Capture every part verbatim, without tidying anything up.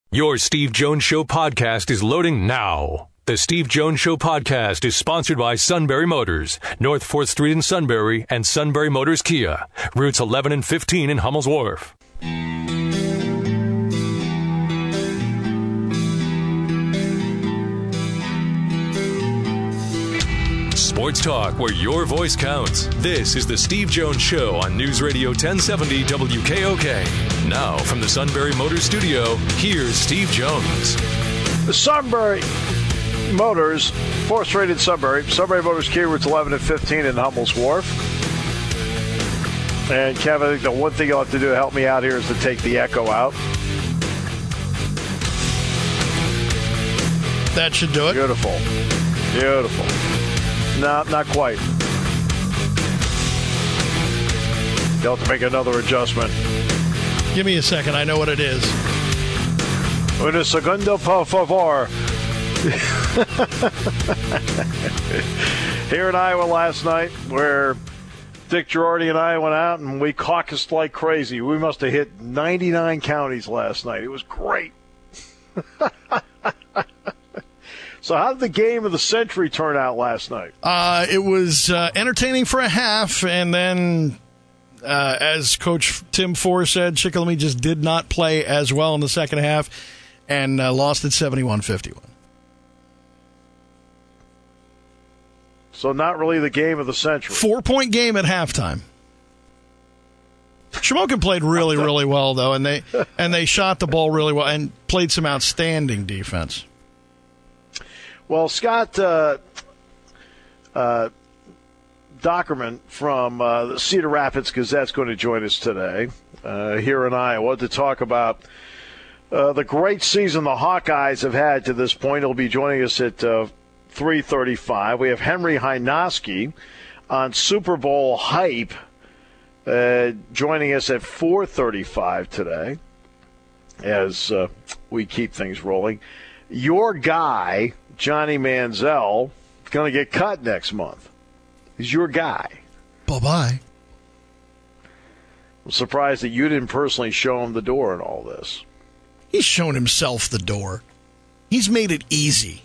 Your Steve Jones Show podcast is loading now. The Steve Jones Show podcast is sponsored by Sunbury Motors, North fourth Street in Sunbury, and Sunbury Motors Kia, routes eleven and fifteen in Hummel's Wharf. Sports talk where your voice counts. This is the Steve Jones Show on News Radio ten seventy W K O K. Now from the Sunbury Motors studio, here's Steve Jones. The Sunbury Motors, fourth Street in Sunbury. Sunbury Motors Kia, routes eleven and fifteen in Hummel's Wharf. And Kevin, I think the one thing you'll have to do to help me out here is to take the echo out. That should do it. Beautiful. Beautiful. No, not quite. You'll have to make another adjustment. Give me a second. I know what it is. Un segundo, por favor. Here in Iowa last night, where Dick Girardi and I went out and we caucused like crazy. We must have hit ninety-nine counties last night. It was great. So how did the game of the century turn out last night? Uh, it was uh, entertaining for a half, and then, uh, as Coach Tim Four said, Chickalamy just did not play as well in the second half and uh, lost at seventy-one fifty-one. So not really the game of the century. Four-point game at halftime. Shamokin played really, really well, though, and they and they shot the ball really well and played some outstanding defense. Well, Scott uh, uh, Dockerman from uh, the Cedar Rapids Gazette is going to join us today uh, here in Iowa to talk about uh, the great season the Hawkeyes have had to this point. He'll be joining us at uh, three thirty-five. We have Henry Hynoski on Super Bowl Hype uh, joining us at four thirty-five today as uh, we keep things rolling. Your guy, Johnny Manziel, is going to get cut next month. He's your guy. Bye-bye. I'm surprised that you didn't personally show him the door in all this. He's shown himself the door. He's made it easy.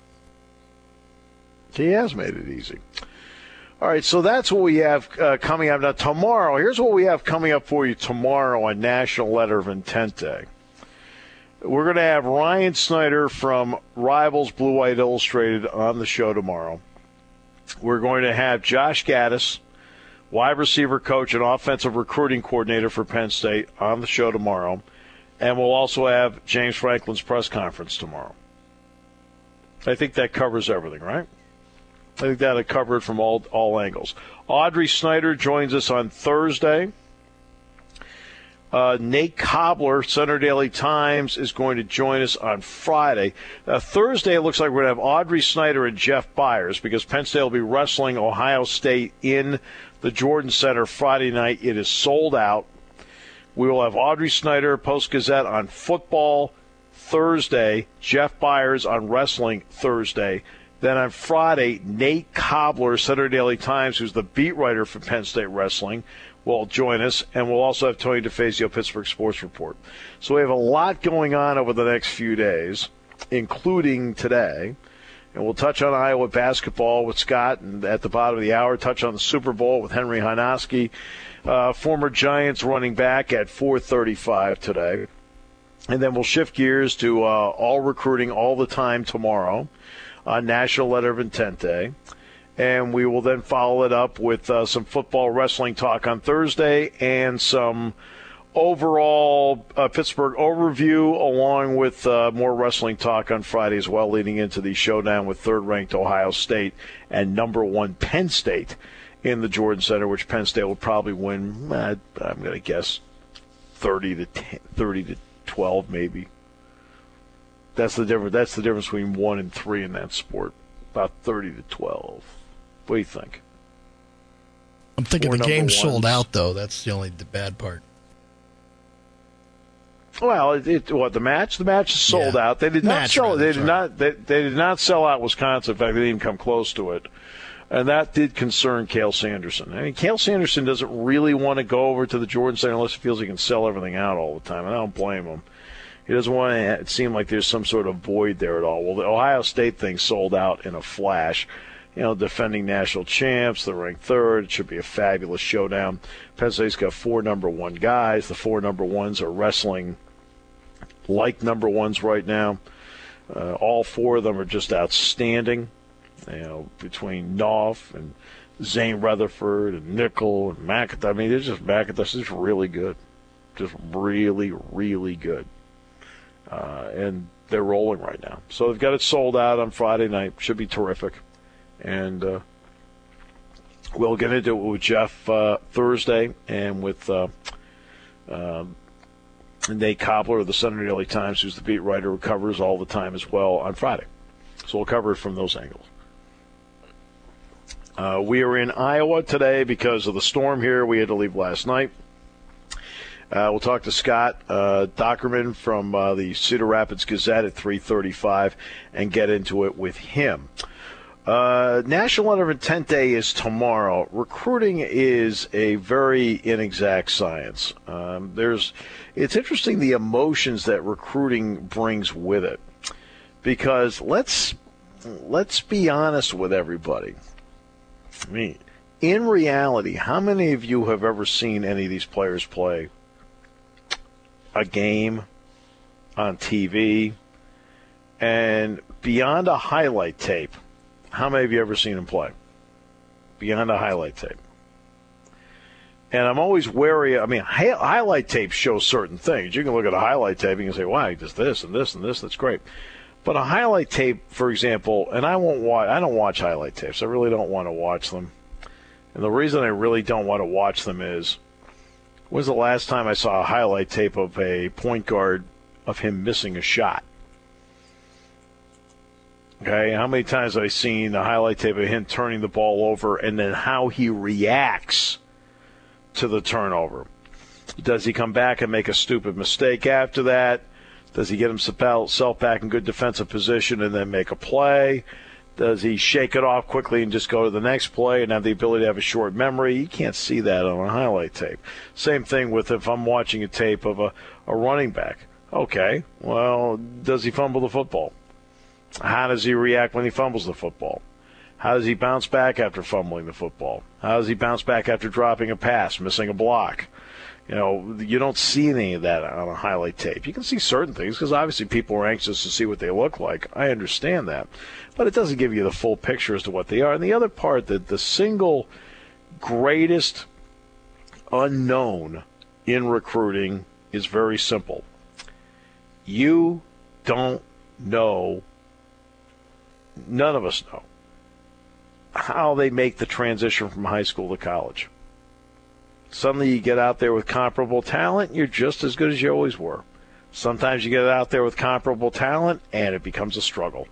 He has made it easy. All right, so that's what we have uh, coming up. Now, tomorrow, here's what we have coming up for you tomorrow on National Letter of Intent Day. We're going to have Ryan Snyder from Rivals Blue White Illustrated on the show tomorrow. We're going to have Josh Gaddis, wide receiver coach and offensive recruiting coordinator for Penn State, on the show tomorrow. And we'll also have James Franklin's press conference tomorrow. I think that covers everything, right? I think that'll cover it from all, all angles. Audrey Snyder joins us on Thursday. Uh, Nate Cobbler, Center Daily Times, is going to join us on Friday. Uh, Thursday, it looks like we're going to have Audrey Snyder and Jeff Byers because Penn State will be wrestling Ohio State in the Jordan Center Friday night. It is sold out. We will have Audrey Snyder, Post-Gazette, on football Thursday, Jeff Byers on wrestling Thursday. Then on Friday, Nate Cobbler, Center Daily Times, who's the beat writer for Penn State Wrestling, will join us, and we'll also have Tony DeFazio, Pittsburgh Sports Report. So we have a lot going on over the next few days, including today. And we'll touch on Iowa basketball with Scott, and at the bottom of the hour, touch on the Super Bowl with Henry Hynoski, uh, former Giants running back, at four thirty-five today. And then we'll shift gears to uh, all recruiting all the time tomorrow on National Letter of Intent Day. And we will then follow it up with uh, some football wrestling talk on Thursday and some overall uh, Pittsburgh overview, along with uh, more wrestling talk on Friday as well, leading into the showdown with third-ranked Ohio State and number one Penn State in the Jordan Center, which Penn State will probably win, uh, I'm going to guess, thirty to ten, thirty to twelve maybe. That's the difference. That's the difference between one and three in that sport, about thirty to twelve. What do you think? I'm thinking Four the game's ones. sold out, though. That's the only the bad part. Well, it, it, what the match? The match is sold Yeah. out. They did not Match, sell. rather, They did sorry. not. They, they did not sell out Wisconsin. In fact, they didn't even come close to it, and that did concern Cale Sanderson. I mean, Cale Sanderson doesn't really want to go over to the Jordan Center unless he feels he can sell everything out all the time, and I don't blame him, He doesn't want to seem like there's some sort of void there at all. Well, the Ohio State thing sold out in a flash. You know, defending national champs, they're ranked third. It should be a fabulous showdown. Penn State's got four number one guys. The four number ones are wrestling like number ones right now. Uh, all four of them are just outstanding. You know, between Knopf and Zane Rutherford and Nickel and McIntosh. I mean, they're just McIntosh is really good. Just really, really good. Uh, and they're rolling right now. So they've got it sold out on Friday night. Should be terrific. And uh, we'll get into it with Jeff uh, Thursday and with uh, uh, Nate Cobbler of the Sunday Daily Times, who's the beat writer who covers all the time as well on Friday. So we'll cover it from those angles. Uh, we are in Iowa today because of the storm here. We had to leave last night. Uh, we'll talk to Scott uh, Dockerman from uh, the Cedar Rapids Gazette at three thirty-five and get into it with him. Uh, National Letter of Intent Day is tomorrow. Recruiting is a very inexact science. Um, there's, it's interesting the emotions that recruiting brings with it, because let's let's be honest with everybody. I mean, in reality, how many of you have ever seen any of these players play a game on T V? And beyond a highlight tape, how many of you ever seen him play? Beyond a highlight tape. And I'm always wary. I mean, hi- highlight tapes show certain things. You can look at a highlight tape and you can say, wow, he does this and this and this. That's great. But a highlight tape, for example, and I won't watch, I don't watch highlight tapes. I really don't want to watch them. And the reason I really don't want to watch them is, when's the last time I saw a highlight tape of a point guard of him missing a shot? Okay, how many times have I seen a highlight tape of him turning the ball over and then how he reacts to the turnover? Does he come back and make a stupid mistake after that? Does he get himself back in good defensive position and then make a play? Does he shake it off quickly and just go to the next play and have the ability to have a short memory? You can't see that on a highlight tape. Same thing with if I'm watching a tape of a, a running back. Okay, well, does he fumble the football? How does he react when he fumbles the football? How does he bounce back after fumbling the football? How does he bounce back after dropping a pass, missing a block? You know, you don't see any of that on a highlight tape. You can see certain things because obviously people are anxious to see what they look like. I understand that. But it doesn't give you the full picture as to what they are. And the other part, that the single greatest unknown in recruiting is very simple. You don't know, none of us know, how they make the transition from high school to college. Suddenly you get out there with comparable talent, you're just as good as you always were. Sometimes you get out there with comparable talent, and it becomes a struggle.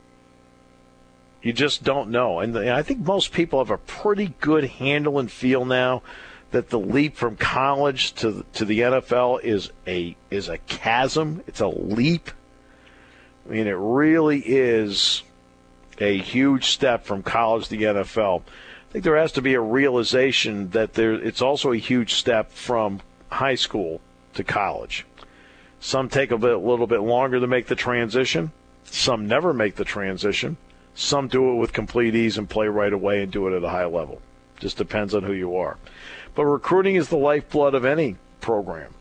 You just don't know. And I think most people have a pretty good handle and feel now that the leap from college to to the N F L is a is a chasm. It's a leap. I mean, it really is a huge step from college to the N F L. I think there has to be a realization that there it's also a huge step from high school to college. Some take a bit, a little bit longer to make the transition. Some never make the transition. Some do it with complete ease and play right away and do it at a high level. Just depends on who you are. But recruiting is the lifeblood of any program.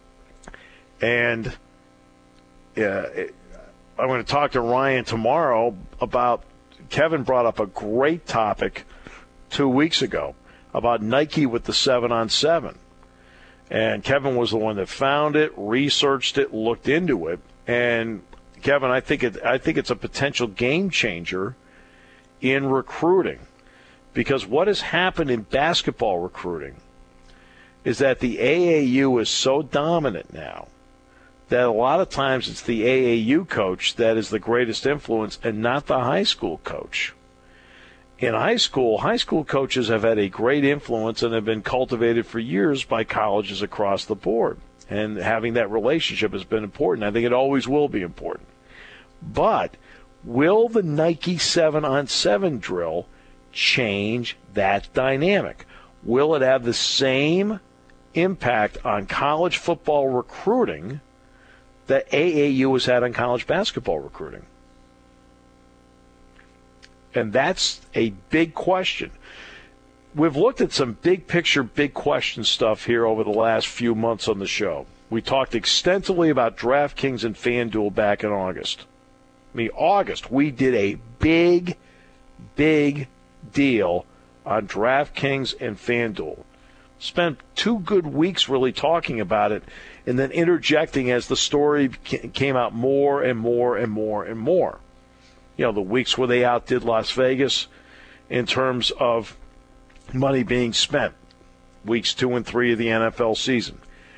And yeah, it, I'm going to talk to Ryan tomorrow about, Kevin brought up a great topic two weeks ago about Nike with the seven on seven. And Kevin was the one that found it, researched it, looked into it. And Kevin, I think it I think it's a potential game changer in recruiting. Because what has happened in basketball recruiting is that the A A U is so dominant now that a lot of times it's the A A U coach that is the greatest influence and not the high school coach. In high school, high school coaches have had a great influence and have been cultivated for years by colleges across the board. And having that relationship has been important. I think it always will be important. But will the Nike seven on seven drill change that dynamic? Will it have the same impact on college football recruiting that A A U has had on college basketball recruiting. And that's a big question. We've looked at some big picture, big question stuff here over the last few months on the show. We talked extensively about DraftKings and FanDuel back in August. I mean, August, we did a big, big deal on DraftKings and FanDuel. Spent two good weeks really talking about it and then interjecting as the story came out more and more and more and more. You know, the weeks where they outdid Las Vegas in terms of money being spent, weeks two and three of the N F L season.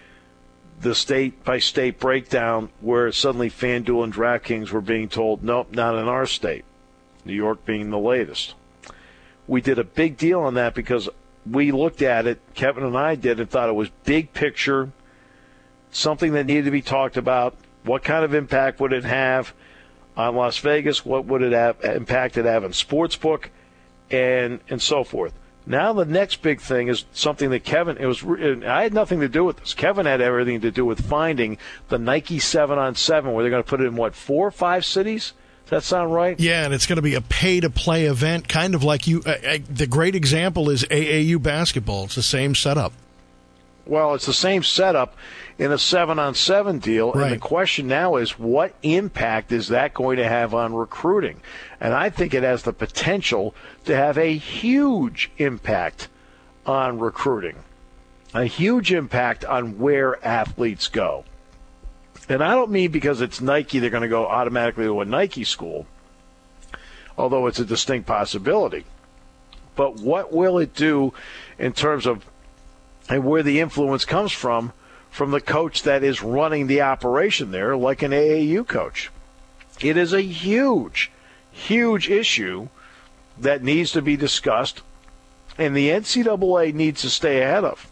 The state-by-state breakdown where suddenly FanDuel and DraftKings were being told, nope, not in our state, New York being the latest. We did a big deal on that because we looked at it, Kevin and I did, and thought it was big picture, something that needed to be talked about. What kind of impact would it have on Las Vegas? What would it have, impact it have on Sportsbook, and and so forth. Now the next big thing is something that Kevin, it was, I had nothing to do with this. Kevin had everything to do with finding the Nike seven on seven, where they're going to put it in, what, four or five cities? Does that sound right? Yeah, and it's going to be a pay-to-play event, kind of like you. Uh, uh, the great example is A A U basketball. It's the same setup. Well, it's the same setup in a seven on seven deal, right. And the question now is, what impact is that going to have on recruiting? And I think it has the potential to have a huge impact on recruiting, a huge impact on where athletes go. And I don't mean because it's Nike they're going to go automatically to a Nike school, although it's a distinct possibility. But what will it do in terms of and where the influence comes from, from the coach that is running the operation there, like an A A U coach? It is a huge, huge issue that needs to be discussed, and the N C double A needs to stay ahead of.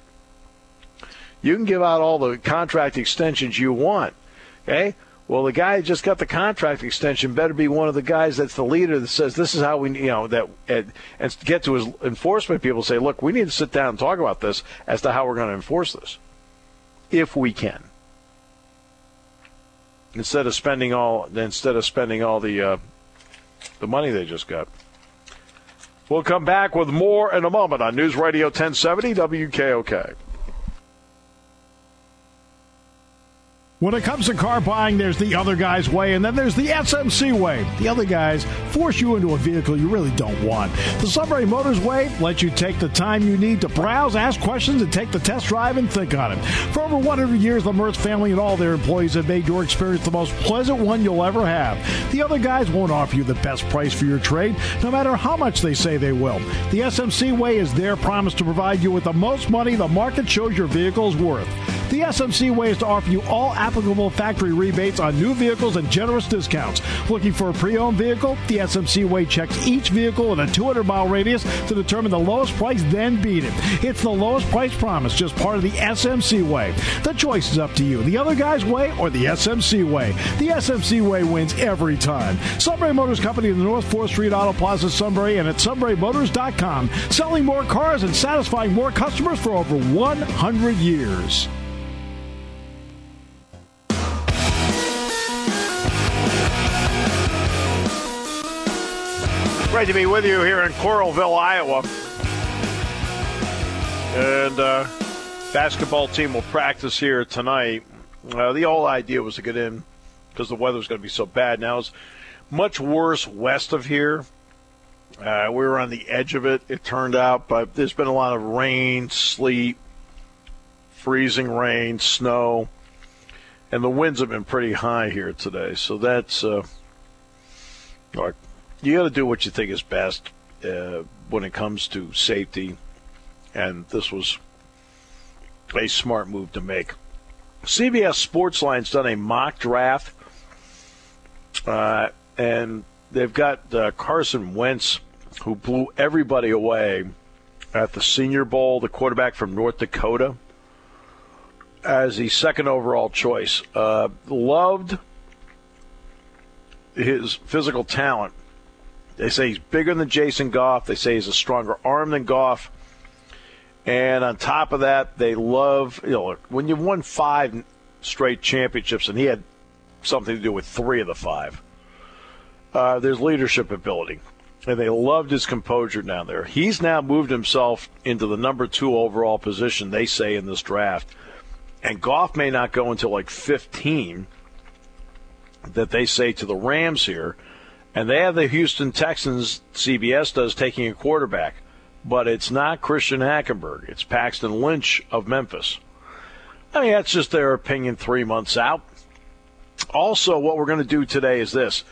You can give out all the contract extensions you want, okay? Well, the guy who just got the contract extension better be one of the guys that's the leader that says this is how we, you know, that and, and get to his enforcement people and say, look, we need to sit down and talk about this as to how we're going to enforce this, if we can. Instead of spending all, instead of spending all the uh, the money they just got. We'll come back with more in a moment on News Radio ten seventy W K O K. When it comes to car buying, there's the other guy's way, and then there's the S M C way. The other guys force you into a vehicle you really don't want. The Sunbury Motors way lets you take the time you need to browse, ask questions, and take the test drive and think on it. For over one hundred years, the Mertz family and all their employees have made your experience the most pleasant one you'll ever have. The other guys won't offer you the best price for your trade, no matter how much they say they will. The S M C way is their promise to provide you with the most money the market shows your vehicle is worth. The S M C way is to offer you all applicable factory rebates on new vehicles and generous discounts. Looking for a pre-owned vehicle? The S M C way checks each vehicle in a two hundred mile radius to determine the lowest price, then beat it. It's the lowest price promise, just part of the S M C way. The choice is up to you. The other guy's way or the S M C way. The S M C way wins every time. Sunbury Motors Company in the North fourth Street Auto Plaza, Sunbury, and at sunbury motors dot com. Selling more cars and satisfying more customers for over one hundred years. Great to be with you here in Coralville, Iowa. And uh, basketball team will practice here tonight. Uh, the whole idea was to get in because the weather's going to be so bad. Now it's much worse west of here. Uh, we were on the edge of it, it turned out, but there's been a lot of rain, sleet, freezing rain, snow, and the winds have been pretty high here today. So that's uh, like, you got to do what you think is best uh, when it comes to safety, and this was a smart move to make. C B S Sportsline's done a mock draft, uh, and they've got uh, Carson Wentz, who blew everybody away at the Senior Bowl, the quarterback from North Dakota, as the second overall choice. Uh, loved his physical talent. They say he's bigger than Jason Goff. They say he's a stronger arm than Goff. And on top of that, they love, you know, when you've won five straight championships, and he had something to do with three of the five. Uh, there's leadership ability, and they loved his composure down there. He's now moved himself into the number two overall position, they say, in this draft. And Goff may not go until like fifteen, that they say to the Rams here. And they have the Houston Texans, C B S does, taking a quarterback. But it's not Christian Hackenberg. It's Paxton Lynch of Memphis. I mean, that's just their opinion three months out. Also, what we're going to do today is this.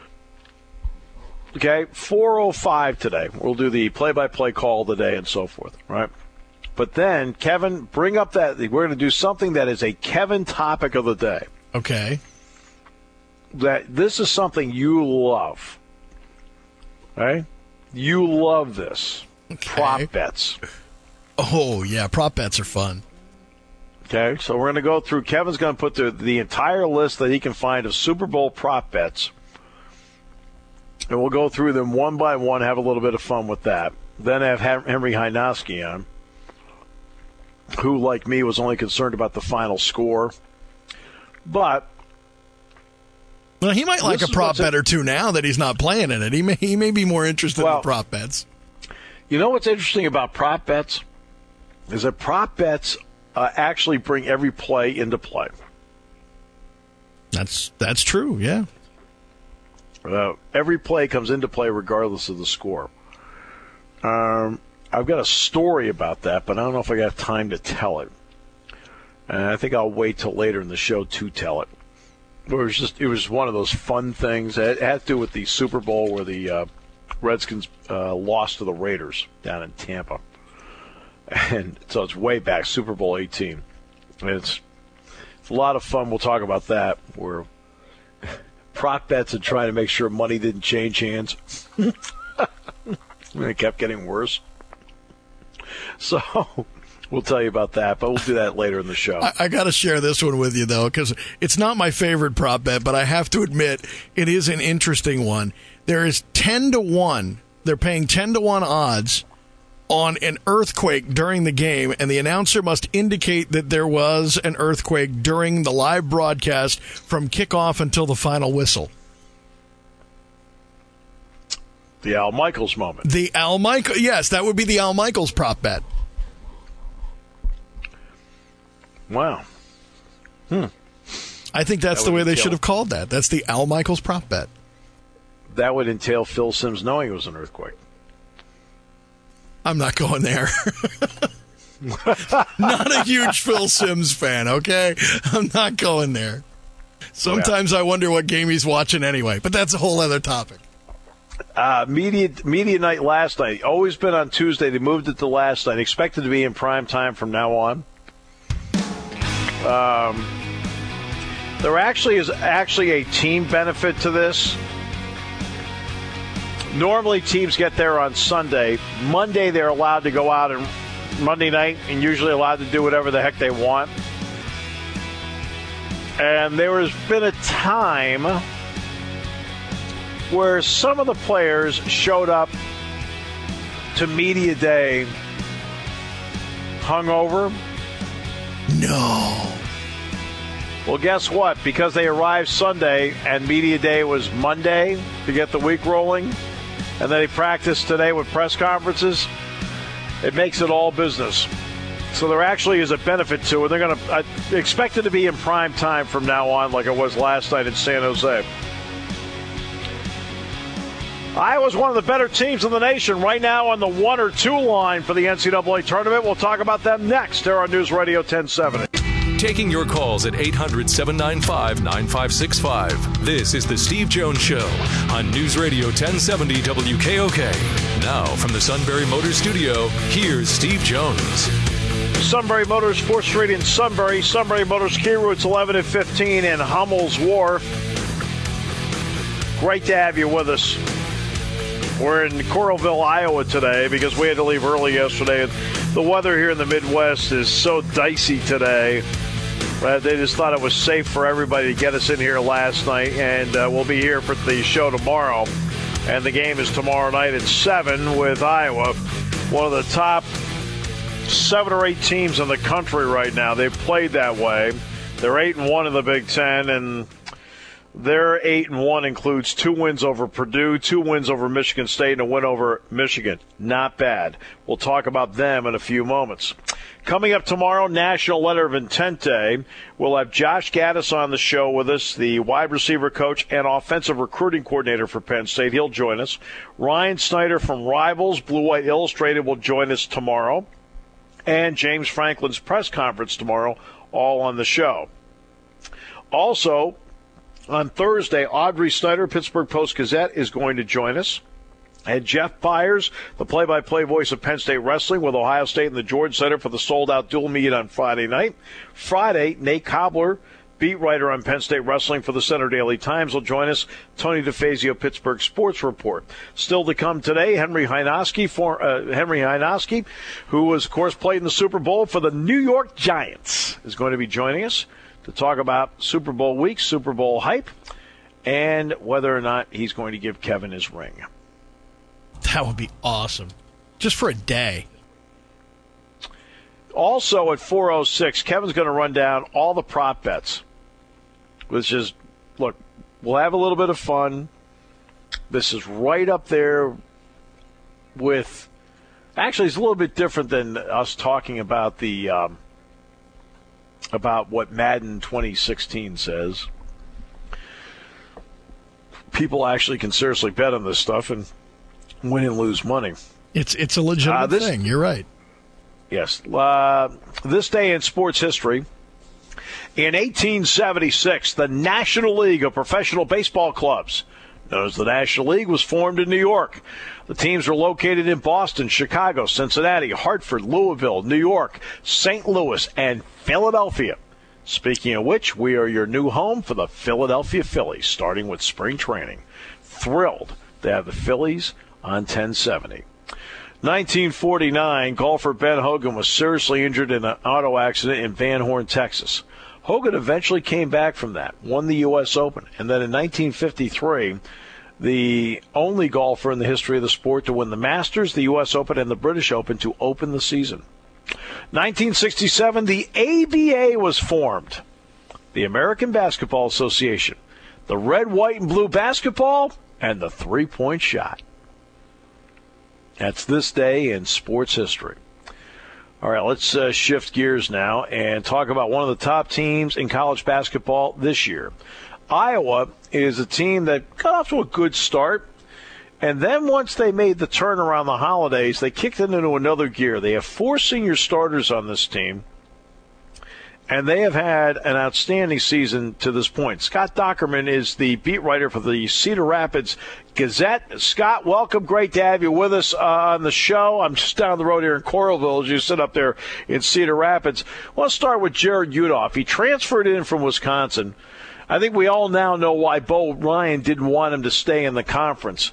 Okay, four oh five today. We'll do the play-by-play call of the day and so forth, right? But then, Kevin, bring up that. We're going to do something that is a Kevin topic of the day. Okay. That this is something you love. Right? You love this. Okay. Prop bets. Oh, yeah, prop bets are fun. Okay, so we're going to go through. Kevin's going to put the, the entire list that he can find of Super Bowl prop bets. And we'll go through them one by one, have a little bit of fun with that. Then have Henry Hynoski on, who, like me, was only concerned about the final score. But well, he might like a prop bet or two now that he's not playing in it. He may he may be more interested well, in prop bets. You know what's interesting about prop bets is that prop bets uh, actually bring every play into play. That's that's true, yeah. Uh, every play comes into play regardless of the score. Um, I've got a story about that, but I don't know if I got time to tell it. And I think I'll wait till later in the show to tell it. It was just it was one of those fun things. It had to do with the Super Bowl where the uh, Redskins uh, lost to the Raiders down in Tampa. And so it's way back, Super Bowl eighteen. And it's, it's a lot of fun. We'll talk about that. We're prop bets and trying to make sure money didn't change hands. And it kept getting worse. So we'll tell you about that, but we'll do that later in the show. I, I got to share this one with you, though, because it's not my favorite prop bet, but I have to admit it is an interesting one. There is ten to one. They're paying ten to one odds on an earthquake during the game, and the announcer must indicate that there was an earthquake during the live broadcast from kickoff until the final whistle. The Al Michaels moment. The Al Michaels, yes, that would be the Al Michaels prop bet. Wow. Hmm. I think that's that the way they entail, should have called that. That's the Al Michaels prop bet. That would entail Phil Simms knowing it was an earthquake. I'm not going there. Not a huge Phil Simms fan, okay? I'm not going there. Sometimes yeah. I wonder what game he's watching anyway, but that's a whole other topic. Uh, media media night last night. Always been on Tuesday. They moved it to last night. Expected to be in prime time from now on. Um, there actually is actually a team benefit to this. Normally teams get there on Sunday. Monday they're allowed to go out and Monday night and usually allowed to do whatever the heck they want. And there has been a time where some of the players showed up to media day hungover. No. Well, guess what? Because they arrived Sunday and media day was Monday to get the week rolling, and then they practiced today with press conferences, it makes it all business. So there actually is a benefit to it. They're going to uh, expect it to be in prime time from now on like it was last night in San Jose. Iowa's one of the better teams in the nation right now on the one or two line for the N C double A tournament. We'll talk about them next here on News Radio ten seventy. Taking your calls at eight hundred, seven nine five, nine five six five. This is the Steve Jones Show on News Radio ten seventy W K O K. Now from the Sunbury Motors Studio, here's Steve Jones. Sunbury Motors, fourth Street in Sunbury. Sunbury Motors, key routes eleven and fifteen in Hummel's Wharf. Great to have you with us. We're in Coralville, Iowa today because we had to leave early yesterday. The weather here in the Midwest is so dicey today. Uh, they just thought it was safe for everybody to get us in here last night, and uh, we'll be here for the show tomorrow. And the game is tomorrow night at seven with Iowa, one of the top seven or eight teams in the country right now. They've played that way. They're eight and one in the Big Ten, and Their eight and one includes two wins over Purdue, two wins over Michigan State, and a win over Michigan. Not bad. We'll talk about them in a few moments. Coming up tomorrow, National Letter of Intent Day. We'll have Josh Gaddis on the show with us, the wide receiver coach and offensive recruiting coordinator for Penn State. He'll join us. Ryan Snyder from Rivals, Blue White Illustrated, will join us tomorrow. And James Franklin's press conference tomorrow, all on the show. Also, on Thursday, Audrey Snyder, Pittsburgh Post-Gazette, is going to join us. And Jeff Byers, the play-by-play voice of Penn State Wrestling, with Ohio State and the George Center for the sold-out dual meet on Friday night. Friday, Nate Cobbler, beat writer on Penn State Wrestling for the Center Daily Times, will join us. Tony DeFazio, Pittsburgh Sports Report. Still to come today, Henry Hynoski, for, uh, Henry Hynoski, who was, of course, played in the Super Bowl for the New York Giants, is going to be joining us to talk about Super Bowl week, Super Bowl hype, and whether or not he's going to give Kevin his ring. That would be awesome. Just for a day. Also at four oh six, Kevin's going to run down all the prop bets. Which is, look, we'll have a little bit of fun. This is right up there with, actually it's a little bit different than us talking about the, um, about what Madden twenty sixteen says. People actually can seriously bet on this stuff and win and lose money. It's it's a legitimate uh, this, thing. You're right. Yes. Uh, this day in sports history, in eighteen seventy-six, the National League of Professional Baseball Clubs, known as the National League, was formed in New York. The teams were located in Boston, Chicago, Cincinnati, Hartford, Louisville, New York, Saint Louis, and Philadelphia. Speaking of which, we are your new home for the Philadelphia Phillies, starting with spring training. Thrilled to have the Phillies on ten seventy. nineteen forty-nine, golfer Ben Hogan was seriously injured in an auto accident in Van Horn, Texas. Hogan eventually came back from that, won the U S Open, and then in nineteen fifty-three, the only golfer in the history of the sport to win the Masters, the U S Open, and the British Open to open the season. nineteen sixty-seven, the A B A was formed, the American Basketball Association. The red, white, and blue basketball and the three-point shot. That's this day in sports history. All right, let's uh, shift gears now and talk about one of the top teams in college basketball this year. Iowa is a team that got off to a good start, and then once they made the turn around the holidays, they kicked it into another gear. They have four senior starters on this team, and they have had an outstanding season to this point. Scott Dockerman is the beat writer for the Cedar Rapids Gazette. Scott, welcome. Great to have you with us uh, on the show. I'm just down the road here in Coralville as you sit up there in Cedar Rapids. I want to start with Jared Udoff. He transferred in from Wisconsin. I think we all now know why Bo Ryan didn't want him to stay in the conference.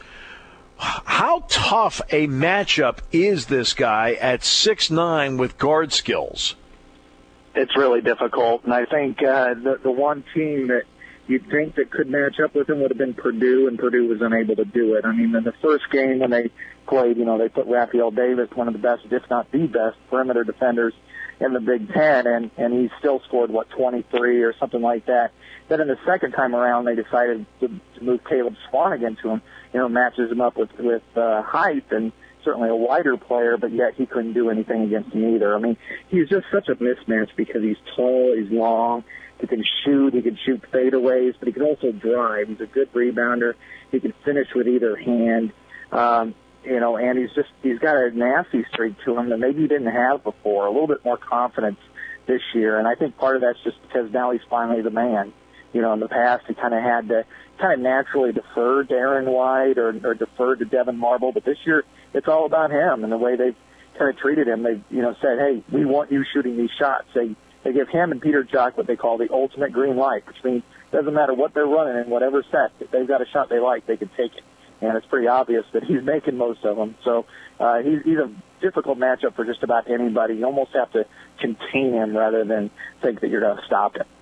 How tough a matchup is this guy at six nine with guard skills? It's really difficult, and I think uh, the, the one team that you'd think that could match up with him would have been Purdue, and Purdue was unable to do it. I mean, in the first game when they played, you know, they put Raphael Davis, one of the best, if not the best, perimeter defenders in the Big Ten, and, and he still scored, what, twenty-three or something like that. Then in the second time around, they decided to, to move Caleb Swanigan to him, you know, matches him up with, with uh, height and certainly a wider player, but yet he couldn't do anything against him either. I mean, he's just such a mismatch because he's tall, he's long, he can shoot, he can shoot fadeaways, but he can also drive. He's a good rebounder. He can finish with either hand. Um, you know, and he's just, he's got a nasty streak to him that maybe he didn't have before, a little bit more confidence this year. And I think part of that's just because now he's finally the man. You know, in the past, he kind of had to kind of naturally defer to Aaron White or, or defer to Devin Marble, but this year it's all about him and the way they've kind of treated him. They've, you know, said, hey, we want you shooting these shots. They they give him and Peter Jock what they call the ultimate green light, which means it doesn't matter what they're running in whatever set. If they've got a shot they like, they can take it. And it's pretty obvious that he's making most of them. So uh, he's, he's a difficult matchup for just about anybody. You almost have to contain him rather than think that you're going to stop him.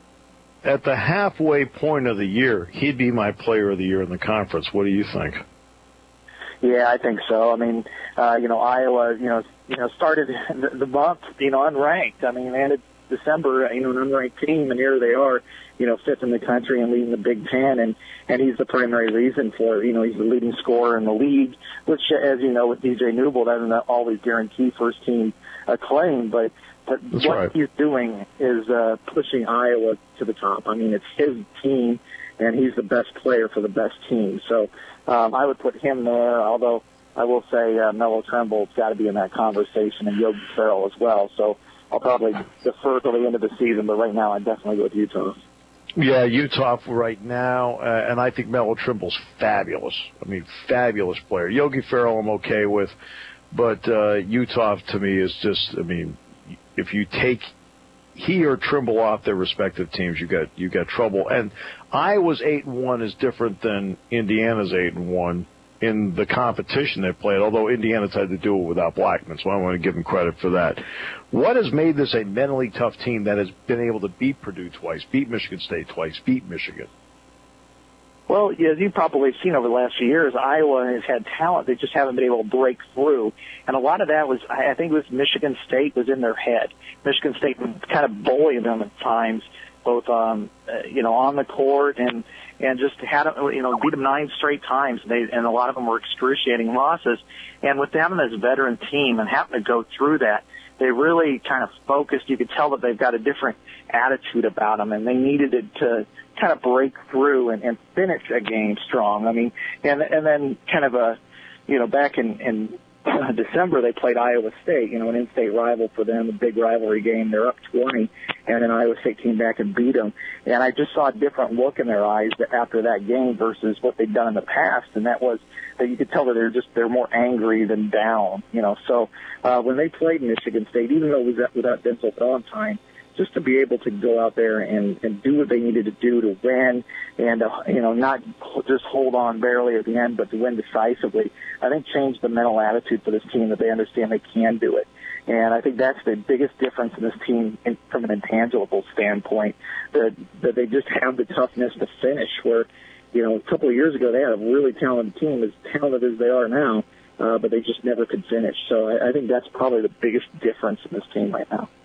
At the halfway point of the year, he'd be my player of the year in the conference. What do you think? Yeah, I think so. I mean, uh, you know, Iowa, you know, you know, started the, the month, you know, unranked. I mean, and it, December, you know, an unranked team, and here they are, you know, fifth in the country and leading the Big Ten, and, and he's the primary reason for it. You know, he's the leading scorer in the league, which, as you know, with D J Newble, doesn't always guarantee first-team acclaim, but, but what right. he's doing is uh, pushing Iowa to the top. I mean, it's his team, and he's the best player for the best team. So um, I would put him there, although I will say uh, Melo Trimble's got to be in that conversation, and Yogi Ferrell as well. So I'll probably defer till the end of the season, but right now I'd definitely go with Utah. Yeah, Utah right now, uh, and I think Melo Trimble's fabulous. I mean, fabulous player. Yogi Ferrell I'm okay with, but uh, Utah to me is just, I mean, if you take he or Trimble off their respective teams, you got you got trouble. And Iowa's eight and one is different than Indiana's eight and one in the competition they played. Although Indiana's had to do it without Blackman, so I want to give them credit for that. What has made this a mentally tough team that has been able to beat Purdue twice, beat Michigan State twice, beat Michigan? Well, as you've probably seen over the last few years, Iowa has had talent. They just haven't been able to break through. And a lot of that was, I think it was Michigan State was in their head. Michigan State would kind of bully them at times, both, um, uh, you know, on the court and, and just had, you know, beat them nine straight times. They, and a lot of them were excruciating losses. And with them as a veteran team and having to go through that, they really kind of focused. You could tell that they've got a different attitude about them, and they needed it to kind of break through and, and finish a game strong. I mean, and and then kind of a, you know, back in, in December they played Iowa State, you know, an in-state rival for them, a big rivalry game. They're up twenty, and an Iowa State came back and beat them. And I just saw a different look in their eyes after that game versus what they'd done in the past, and that was that you could tell that they're just they're more angry than down, you know. So uh, when they played Michigan State, even though it was without Denzel Valentine, just to be able to go out there and, and do what they needed to do to win and, uh, you know, not just hold on barely at the end, but to win decisively, I think changed the mental attitude for this team that they understand they can do it. And I think that's the biggest difference in this team in, from an intangible standpoint, that, that they just have the toughness to finish where, you know, a couple of years ago they had a really talented team, as talented as they are now, uh, but they just never could finish. So I, I think that's probably the biggest difference in this team right now.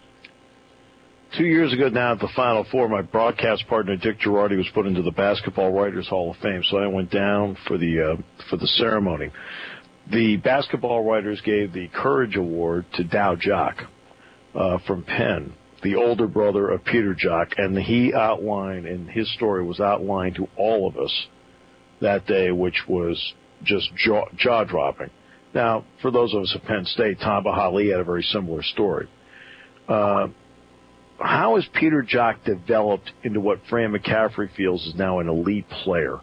Two years ago now at the Final Four, my broadcast partner Dick Girardi was put into the Basketball Writers Hall of Fame, so I went down for the uh, for the ceremony. The Basketball Writers gave the Courage Award to Dow Jock uh, from Penn, the older brother of Peter Jock, and he outlined, and his story was outlined to all of us that day, which was just jaw, jaw-dropping. Now, for those of us at Penn State, Tamba Hali had a very similar story. Uh, How has Peter Jock developed into what Fran McCaffrey feels is now an elite player?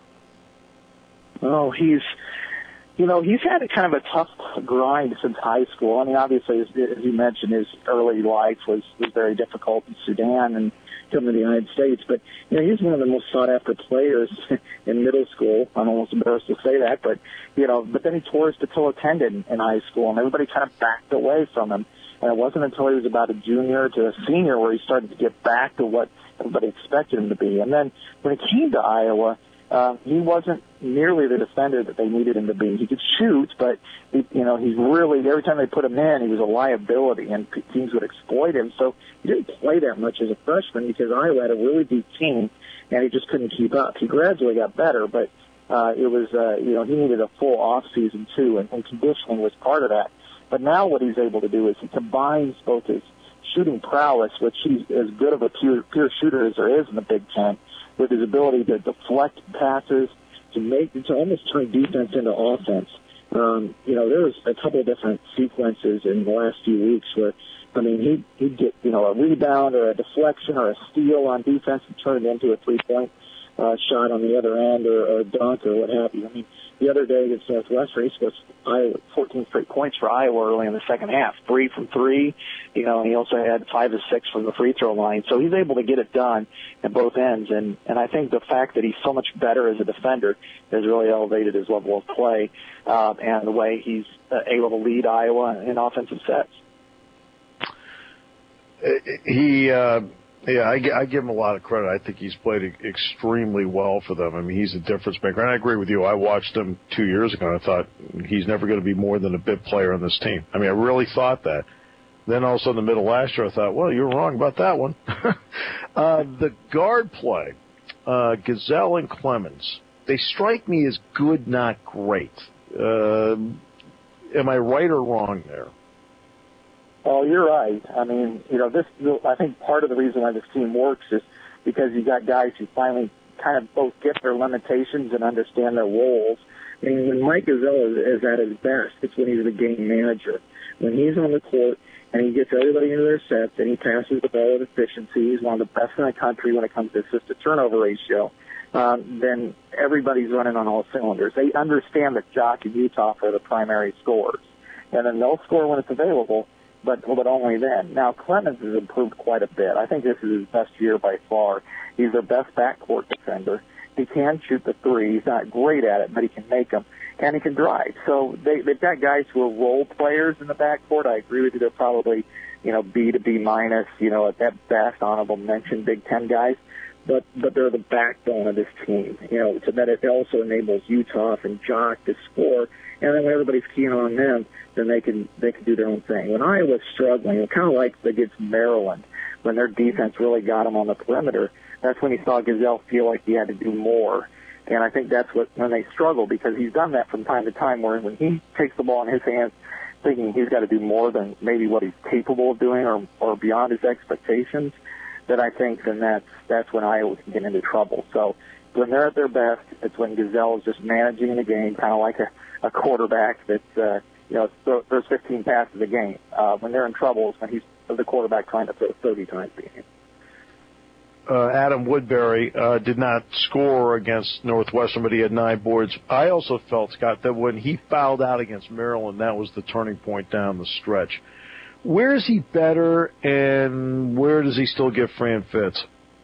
Oh, he's, you know, he's had a kind of a tough grind since high school. I mean, obviously, as, as you mentioned, his early life was, was very difficult in Sudan and coming to the United States. But, you know, he's one of the most sought-after players in middle school. I'm almost embarrassed to say that. But, you know, but then he tore his patella tendon in high school, and everybody kind of backed away from him. And it wasn't until he was about a junior to a senior where he started to get back to what everybody expected him to be. And then when he came to Iowa, uh, he wasn't nearly the defender that they needed him to be. He could shoot, but, he, you know, he's really, every time they put him in, he was a liability, and teams would exploit him. So he didn't play that much as a freshman because Iowa had a really deep team, and he just couldn't keep up. He gradually got better, but uh, it was, uh, you know, he needed a full off season, too, and, and conditioning was part of that. But now what he's able to do is he combines both his shooting prowess, which he's as good of a pure, pure shooter as there is in the Big Ten, with his ability to deflect passes, to make, to almost turn defense into offense. Um, you know, there was a couple of different sequences in the last few weeks where, I mean, he'd, he'd get, you know, a rebound or a deflection or a steal on defense and turn it into a three-point uh, shot on the other end or, or a dunk or what have you. I mean, the other day against Northwestern, he scored Iowa, fourteen straight points for Iowa early in the second half. Three from three, you know, and he also had five or six from the free throw line. So he's able to get it done at both ends. And, and I think the fact that he's so much better as a defender has really elevated his level of play uh, and the way he's uh, able to lead Iowa in offensive sets. He, uh, yeah, I, I give him a lot of credit. I think he's played extremely well for them. I mean, he's a difference maker. And I agree with you. I watched him two years ago, and I thought he's never going to be more than a bit player on this team. I mean, I really thought that. Then all of a sudden, in the middle of last year, I thought, well, you were wrong about that one. uh, the guard play, uh, Gazelle and Clemens, they strike me as good, not great. Uh, am I right or wrong there? Oh, you're right. I mean, you know, this. I think part of the reason why this team works is because you got guys who finally kind of both get their limitations and understand their roles. I mean, when Mike Gazelle is, is at his best, it's when he's the game manager. When he's on the court and he gets everybody into their sets and he passes the ball with efficiency, he's one of the best in the country when it comes to assist-to-turnover ratio, um, then everybody's running on all cylinders. They understand that Jock and Utah are the primary scorers. And then they'll score when it's available, but but only then. Now, Clemens has improved quite a bit. I think this is his best year by far. He's their best backcourt defender. He can shoot the three. He's not great at it, but he can make them, and he can drive. So they, they've got guys who are role players in the backcourt. I agree with you. They're probably, you know, B to B minus, you know, at best, honorable mention, Big Ten guys. But but they're the backbone of this team, you know, so that it also enables Utah and Jock to score. And then when everybody's keying on them, then they can they can do their own thing. When Iowa's struggling, it kind of like against Maryland, when their defense really got them on the perimeter, that's when he saw Gazelle feel like he had to do more. And I think that's what when they struggle, because he's done that from time to time, where when he takes the ball in his hands, thinking he's got to do more than maybe what he's capable of doing or, or beyond his expectations, that I think then that's, that's when Iowa can get into trouble. So when they're at their best, it's when Gazelle is just managing the game, kind of like a, a quarterback that's, uh, you know, th- throws fifteen passes a game. Uh, when they're in trouble is when he's the quarterback trying to throw thirty times a game. Uh, Adam Woodbury uh, did not score against Northwestern, but he had nine boards. I also felt, Scott, that when he fouled out against Maryland, that was the turning point down the stretch. Where is he better, and where does he still get Fran Fitz?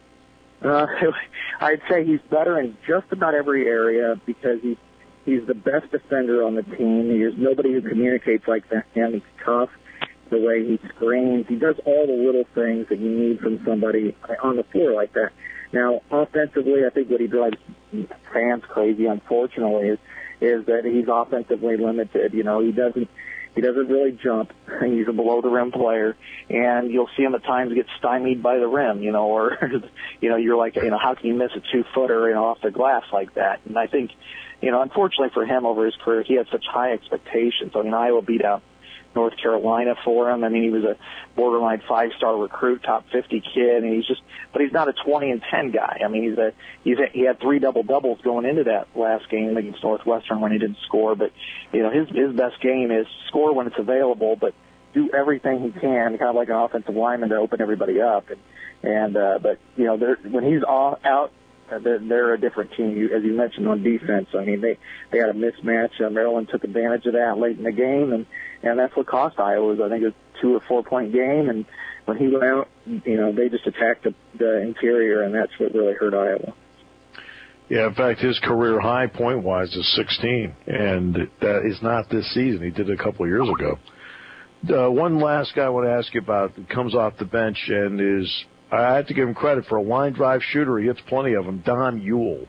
Uh, I'd say he's better in just about every area because he's he's the best defender on the team. There's nobody who communicates like that. And he's tough. The way he screens, he does all the little things that you need from somebody on the floor like that. Now, offensively, I think what he drives fans crazy, unfortunately, is is that he's offensively limited. You know, he doesn't he doesn't really jump. He's a below the rim player, and you'll see him at times get stymied by the rim. You know, or you know, you're like, you know, how can you miss a two footer, you know, off the glass like that? And I think, you know, unfortunately for him over his career, he had such high expectations. I mean, Iowa beat out North Carolina for him. I mean, he was a borderline five-star recruit, top fifty kid, and he's just, but he's not a twenty and ten guy. I mean, he's a, he's a, he had three double doubles going into that last game against Northwestern when he didn't score. But you know, his his best game is score when it's available, but do everything he can, kind of like an offensive lineman, to open everybody up. And and uh, but you know, they're, when he's all out. Uh, they're, they're a different team, you, as you mentioned, on defense. I mean, they, they had a mismatch. Uh, Maryland took advantage of that late in the game, and, and that's what cost Iowa. I think it was a two or four-point game, and when he went out, you know, they just attacked the, the interior, and that's what really hurt Iowa. Yeah, in fact, his career high point-wise is sixteen, and that is not this season. He did it a couple of years ago. Uh, one last guy I want to ask you about that comes off the bench and is – I have to give him credit for a line drive shooter. He hits plenty of them. Don Ewell.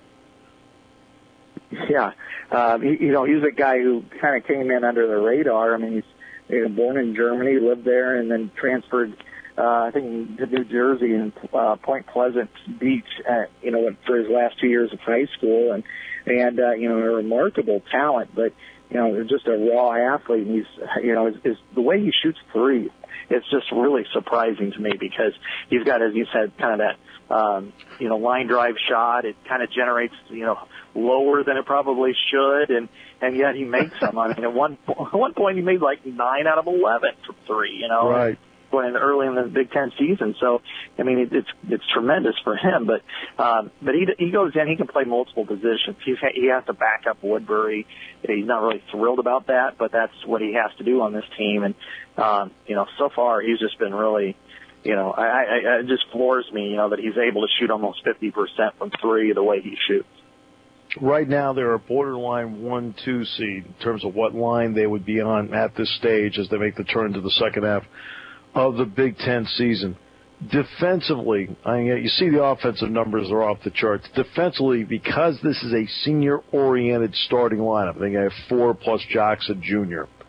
Yeah, uh, he, you know, he's a guy who kind of came in under the radar. I mean, he's you know, born in Germany, lived there, and then transferred, uh, I think, to New Jersey and uh, Point Pleasant Beach. Uh, you know, for his last two years of high school, and and uh, you know, a remarkable talent, but you know, just a raw athlete. And he's, you know, is, is the way he shoots threes. It's just really surprising to me because he's got, as you said, kind of that, um, you know, line drive shot. It kind of generates, you know, lower than it probably should, and and yet he makes them. I mean, at one at one point he made like nine out of eleven from three. You know, right. Going early in the Big Ten season. So, I mean, it, it's it's tremendous for him. But um, but he he goes in, he can play multiple positions. He's, he has to back up Woodbury. He's not really thrilled about that, but that's what he has to do on this team. And um, you know, so far he's just been really, you know, I, I, it just floors me, you know, that he's able to shoot almost fifty percent from three the way he shoots. Right now, they're a borderline one two seed in terms of what line they would be on at this stage as they make the turn to the second half of the Big Ten season. Defensively, I mean, you see the offensive numbers are off the charts. Defensively, because this is a senior-oriented starting lineup, I think I have four plus Jackson Junior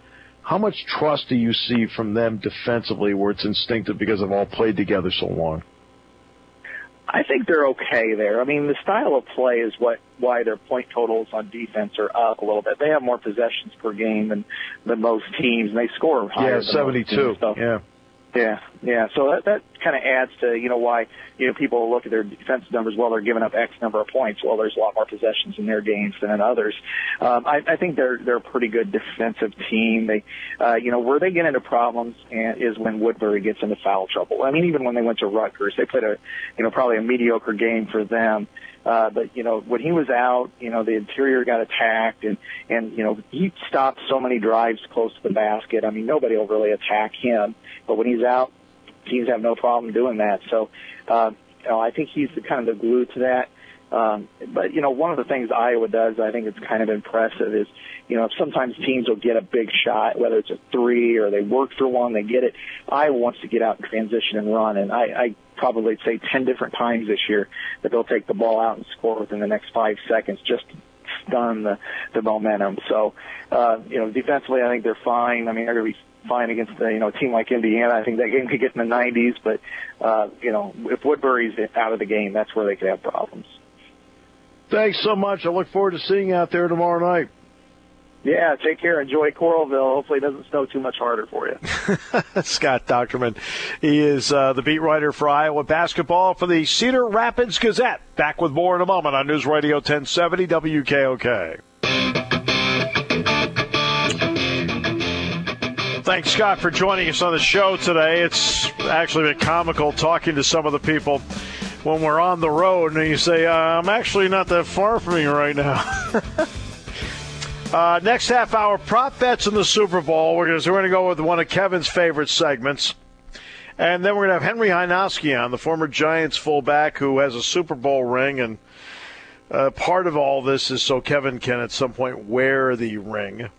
how much trust do you see from them defensively where it's instinctive because they've all played together so long? I think they're okay there. I mean, the style of play is what why their point totals on defense are up a little bit. They have more possessions per game than, than most teams, and they score higher. Yeah, seventy-two. Teams, so. Yeah. Yeah, yeah. So that, that kind of adds to, you know, why, you know, people look at their defensive numbers. Well, they're giving up X number of points. Well, there's a lot more possessions in their games than in others. Um, I, I think they're they're a pretty good defensive team. They, uh, you know, where they get into problems and is when Woodbury gets into foul trouble. I mean, even when they went to Rutgers, they played a, you know, probably a mediocre game for them. Uh, but, you know, when he was out, you know, the interior got attacked and, and, you know, he stopped so many drives close to the basket. I mean, nobody will really attack him. But when he's out, teams have no problem doing that. So, uh, you know, I think he's the, kind of the glue to that. Um, but, you know, one of the things Iowa does, I think it's kind of impressive, is, you know, sometimes teams will get a big shot, whether it's a three or they work for one, they get it. Iowa wants to get out and transition and run. And I, I probably say ten different times this year that they'll take the ball out and score within the next five seconds just to stun the, the momentum. So, uh, you know, defensively, I think they're fine. I mean, they're going to be fine against the, you know, a team like Indiana. I think that game could get in the nineties, but, uh, you know, if Woodbury's out of the game, that's where they could have problems. Thanks so much. I look forward to seeing you out there tomorrow night. Yeah, take care. Enjoy Coralville. Hopefully it doesn't snow too much harder for you. Scott Dochterman. He is uh, the beat writer for Iowa basketball for the Cedar Rapids Gazette. Back with more in a moment on News Radio ten seventy W K O K. Thanks, Scott, for joining us on the show today. It's actually been comical talking to some of the people when we're on the road, and you say, uh, I'm actually not that far from you right now. uh, next half hour, prop bets in the Super Bowl. We're going to go with one of Kevin's favorite segments. And then we're going to have Henry Hynoski on, the former Giants fullback who has a Super Bowl ring. And uh, part of all this is so Kevin can at some point wear the ring.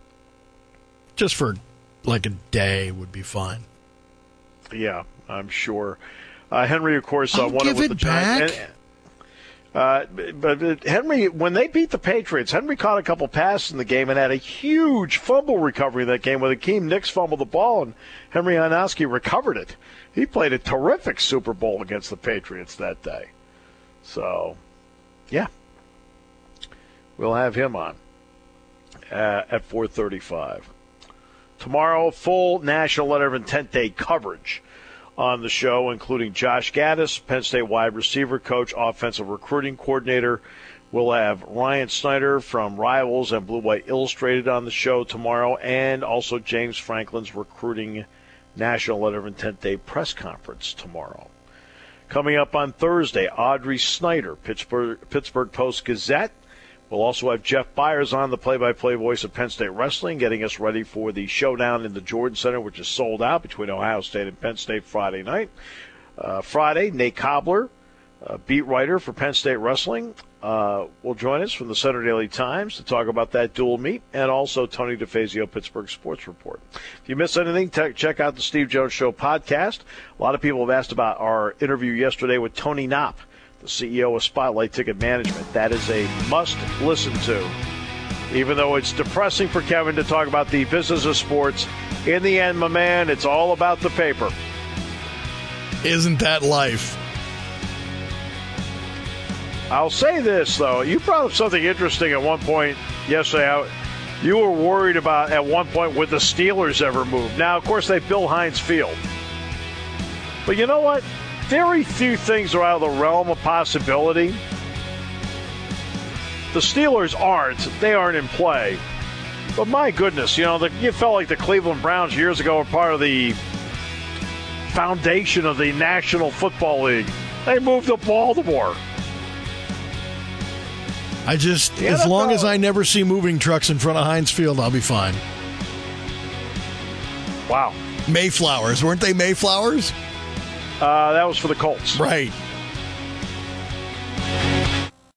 Just for like a day would be fine. Yeah, I'm sure. Uh, Henry, of course, uh, I'll won give it with it the Giants. back. Uh, but, but Henry, when they beat the Patriots, Henry caught a couple passes in the game and had a huge fumble recovery in that game where Akeem Nicks fumbled the ball and Henry Hynoski recovered it. He played a terrific Super Bowl against the Patriots that day. So, yeah, we'll have him on uh, at four thirty-five. Tomorrow, full National Letter of Intent Day coverage on the show, including Josh Gaddis, Penn State wide receiver coach, offensive recruiting coordinator. We'll have Ryan Snyder from Rivals and Blue White Illustrated on the show tomorrow, and also James Franklin's recruiting National Letter of Intent Day press conference tomorrow. Coming up on Thursday, Audrey Snyder, Pittsburgh, Pittsburgh Post-Gazette. We'll also have Jeff Byers on, the play-by-play voice of Penn State Wrestling, getting us ready for the showdown in the Jordan Center, which is sold out between Ohio State and Penn State Friday night. Uh, Friday, Nate Cobbler, uh, beat writer for Penn State Wrestling, uh, will join us from the Center Daily Times to talk about that dual meet, and also Tony DeFazio, Pittsburgh Sports Report. If you miss anything, te- check out the Steve Jones Show podcast. A lot of people have asked about our interview yesterday with Tony Knopp, the C E O of Spotlight Ticket Management. That is a must-listen to, even though it's depressing for Kevin to talk about the business of sports. In the end, my man, it's all about the paper. Isn't that life? I'll say this, though. You brought up something interesting at one point yesterday. You were worried about, at one point, would the Steelers ever move? Now, of course, they built Heinz Field. But you know what? Very few things are out of the realm of possibility. The Steelers aren't. They aren't in play. But my goodness, you know, the, you felt like the Cleveland Browns years ago were part of the foundation of the National Football League. They moved to Baltimore. I just, as long as I never see moving trucks in front of Heinz Field, I'll be fine. Wow. Mayflowers. Weren't they Mayflowers? Uh, that was for the Colts. Right.